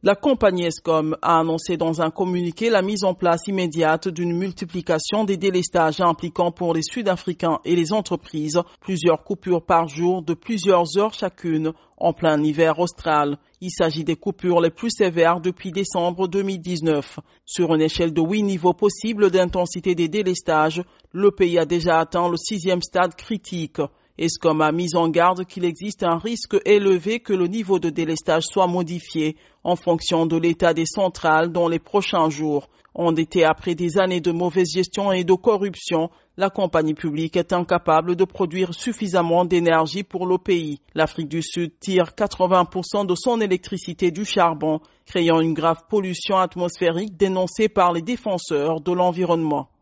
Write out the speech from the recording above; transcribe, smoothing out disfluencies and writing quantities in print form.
La compagnie Eskom a annoncé dans un communiqué la mise en place immédiate d'une multiplication des délestages impliquant pour les Sud-Africains et les entreprises plusieurs coupures par jour de plusieurs heures chacune en plein hiver austral. Il s'agit des coupures les plus sévères depuis décembre 2019. Sur une échelle de 8 niveaux possibles d'intensité des délestages, le pays a déjà atteint le 6e stade critique. Eskom a mis en garde qu'il existe un risque élevé que le niveau de délestage soit modifié en fonction de l'état des centrales dans les prochains jours. Endettée après des années de mauvaise gestion et de corruption, la compagnie publique est incapable de produire suffisamment d'énergie pour le pays. L'Afrique du Sud tire 80% de son électricité du charbon, créant une grave pollution atmosphérique dénoncée par les défenseurs de l'environnement.